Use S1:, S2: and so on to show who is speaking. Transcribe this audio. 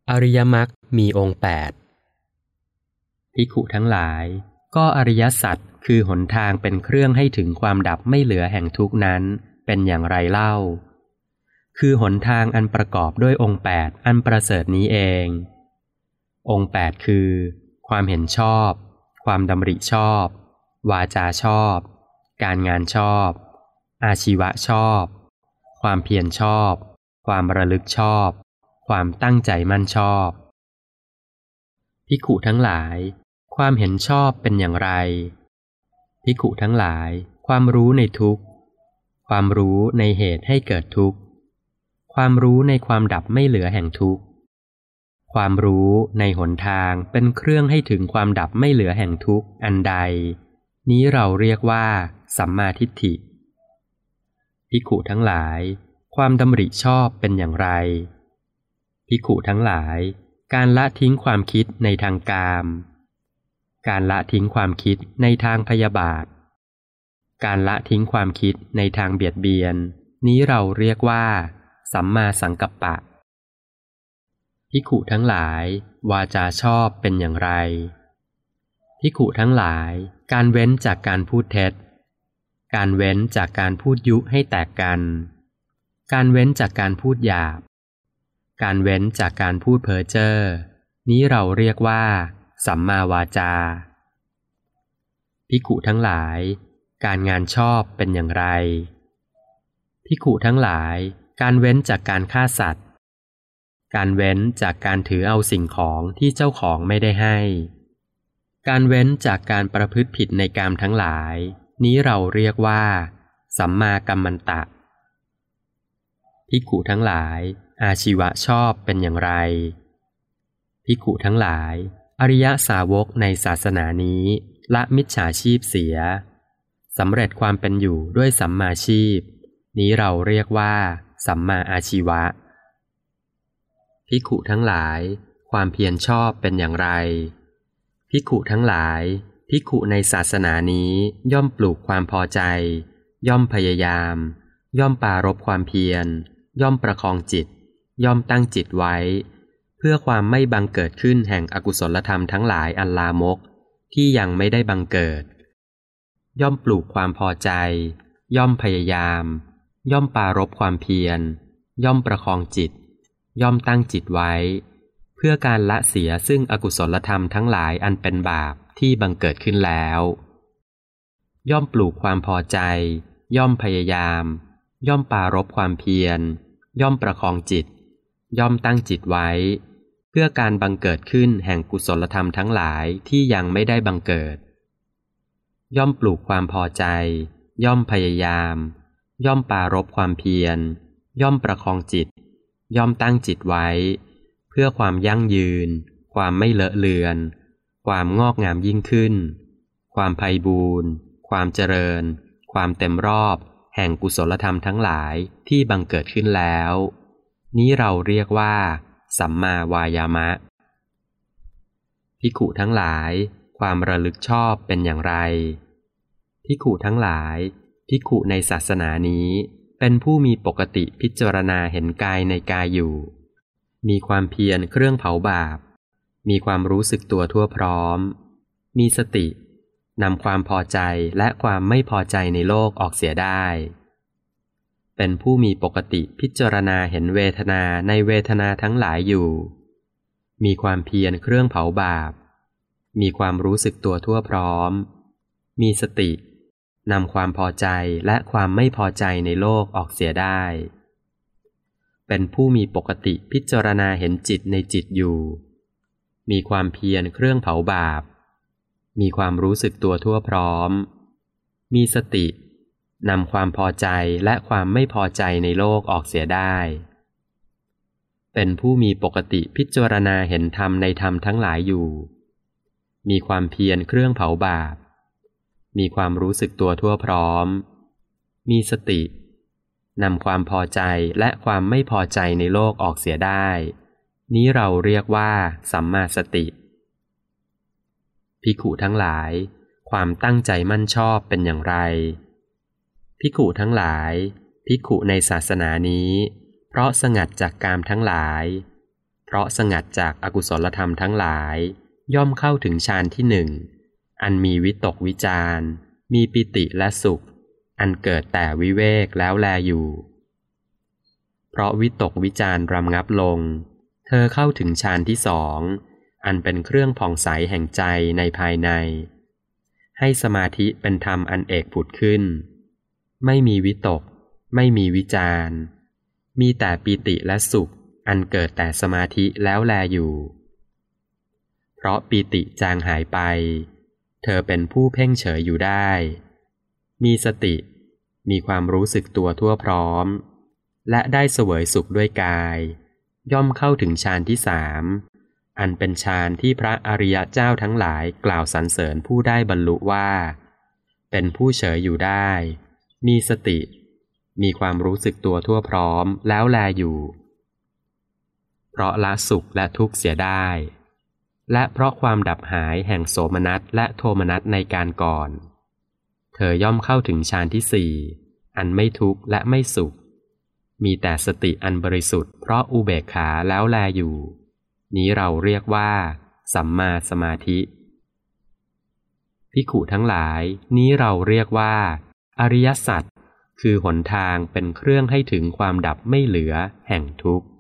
S1: อริยมรรคมีองค์8ภิกขุทั้งหลายก็อริยสัจคือหนทางเป็นเครื่องให้ถึงความดับไม่เหลือแห่งทุกข์นั้นเป็นอย่างไรเล่าคือหนทางอันประกอบด้วยองค์8อันประเสริฐนี้เององค์8คือความเห็นชอบความดำริชอบวาจาชอบการงานชอบอาชีวะชอบความเพียรชอบความระลึกชอบความตั้งใจมั่นชอบภิกขุทั้งหลายความเห็นชอบเป็นอย่างไรภิกขุทั้งหลายความรู้ในทุกข์ความรู้ในเหตุให้เกิดทุกข์ความรู้ในความดับไม่เหลือแห่งทุกข์ความรู้ในหนทางเป็นเครื่องให้ถึงความดับไม่เหลือแห่งทุกข์อันใดนี้เราเรียกว่าสัมมาทิฏฐิภิกขุทั้งหลายความดำริชอบเป็นอย่างไรภิกขุทั้งหลายการละทิ้งความคิดในทางกามการละทิ้งความคิดในทางพยาบาทการละทิ้งความคิดในทางเบียดเบียนนี้เราเรียกว่าสัมมาสังกัปปะภิกขุทั้งหลายวาจาชอบเป็นอย่างไรภิกขุทั้งหลายการเว้นจากการพูดเท็จการเว้นจากการพูดยุให้แตกกันการเว้นจากการพูดหยาบการเว้นจากการพูดเพ้อเจ้อนี้เราเรียกว่าสัมมาวาจาภิกขุทั้งหลายการงานชอบเป็นอย่างไรภิกขุทั้งหลายการเว้นจากการฆ่าสัตว์การเว้นจากการถือเอาสิ่งของที่เจ้าของไม่ได้ให้การเว้นจากการประพฤติผิดในกามทั้งหลายนี้เราเรียกว่าสัมมากัมมันตะภิกขุทั้งหลายอาชีวะชอบเป็นอย่างไรภิกขุทั้งหลายอริยสาวกในศาสนานี้ละมิจฉาชีพเสียสำเร็จความเป็นอยู่ด้วยสัมมาชีพนี้เราเรียกว่าสัมมาอาชีวะภิกขุทั้งหลายความเพียรชอบเป็นอย่างไรภิกขุทั้งหลายภิกขุในศาสนานี้ย่อมปลูกความพอใจย่อมพยายามย่อมปรารภความเพียรย่อมประคองจิตย่อมตั้งจิตไว้เพื่อความไม่บังเกิดขึ้นแห่งอกุศลธรรมทั้งหลายอันลามกที่ยังไม่ได้บังเกิดย่อมปลูกความพอใจย่อมพยายามย่อมปรารภความเพียรย่อมประคองจิตย่อมตั้งจิตไว้เพื่อการละเสียซึ่งอกุศลธรรมทั้งหลายอันเป็นบาปที่บังเกิดขึ้นแล้วย่อมปลูกความพอใจย่อมพยายามย่อมปรารภความเพียรย่อมประคองจิตย่อมตั้งจิตไว้เพื่อการบังเกิดขึ้นแห่งกุศลธรรมทั้งหลายที่ยังไม่ได้บังเกิดย่อมปลูกความพอใจย่อมพยายามย่อมปรารภความเพียรย่อมประคองจิตย่อมตั้งจิตไว้เพื่อความยั่งยืนความไม่เลอะเลือนความงอกงามยิ่งขึ้นความไพบูรณ์ความเจริญความเต็มรอบแห่งกุศลธรรมทั้งหลายที่บังเกิดขึ้นแล้วนี้เราเรียกว่าสัมมาวายามะภิกขุทั้งหลายความระลึกชอบเป็นอย่างไรภิกขุทั้งหลายภิกขุในศาสนานี้เป็นผู้มีปกติพิจารณาเห็นกายในกายอยู่มีความเพียรเครื่องเผาบาปมีความรู้สึกตัวทั่วพร้อมมีสตินำความพอใจและความไม่พอใจในโลกออกเสียได้เป็นผู้มีปกติพิจารณาเห็นเวทนาในเวทนาทั้งหลายอยู่มีความเพียรเครื่องเผาบาปมีความรู้สึกตัวทั่วพร้อมมีสตินำความพอใจและความไม่พอใจในโลกออกเสียได้เป็นผู้มีปกติพิจารณาเห็นจิตในจิตอยู่มีความเพียรเครื่องเผาบาปมีความรู้สึกตัวทั่วพร้อมมีสตินำความพอใจและความไม่พอใจในโลกออกเสียได้เป็นผู้มีปกติพิจารณาเห็นธรรมในธรรมทั้งหลายอยู่มีความเพียรเครื่องเผาบาปมีความรู้สึกตัวทั่วพร้อมมีสตินำความพอใจและความไม่พอใจในโลกออกเสียได้นี้เราเรียกว่าสัมมาสติภิกขุทั้งหลายความตั้งใจมั่นชอบเป็นอย่างไรภิกขุทั้งหลายภิกขุในศาสนานี้เพราะสงัดจากกามทั้งหลายเพราะสงัดจากอกุศลธรรมทั้งหลายย่อมเข้าถึงฌานที่หนึ่งอันมีวิตกวิจารมีปิติและสุขอันเกิดแต่วิเวกแล้วแลอยู่เพราะวิตกวิจารรำงับลงเธอเข้าถึงฌานที่สองอันเป็นเครื่องผ่องใสแห่งใจในภายในให้สมาธิเป็นธรรมอันเอกผุดขึ้นไม่มีวิตกไม่มีวิจารมีแต่ปิติและสุขอันเกิดแต่สมาธิแล้วแลอยู่เพราะปิติจางหายไปเธอเป็นผู้เพ่งเฉยอยู่ได้มีสติมีความรู้สึกตัวทั่วพร้อมและได้เสวยสุขด้วยกายย่อมเข้าถึงฌานที่สามอันเป็นฌานที่พระอริยเจ้าทั้งหลายกล่าวสรรเสริญผู้ได้บรรลุว่าเป็นผู้เฉยอยู่ได้มีสติมีความรู้สึกตัวทั่วพร้อมแล้วแลอยู่เพราะละสุขและทุกข์เสียได้และเพราะความดับหายแห่งโสมนัสและโทมนัสในการก่อนเธอย่อมเข้าถึงฌานที่สี่อันไม่ทุกข์และไม่สุขมีแต่สติอันบริสุทธิ์เพราะอุเบกขาแล้วแลอยู่นี้เราเรียกว่าสัมมาสมาธิภิกขุทั้งหลายนี้เราเรียกว่าอริยสัจคือหนทางเป็นเครื่องให้ถึงความดับไม่เหลือแห่งทุกข์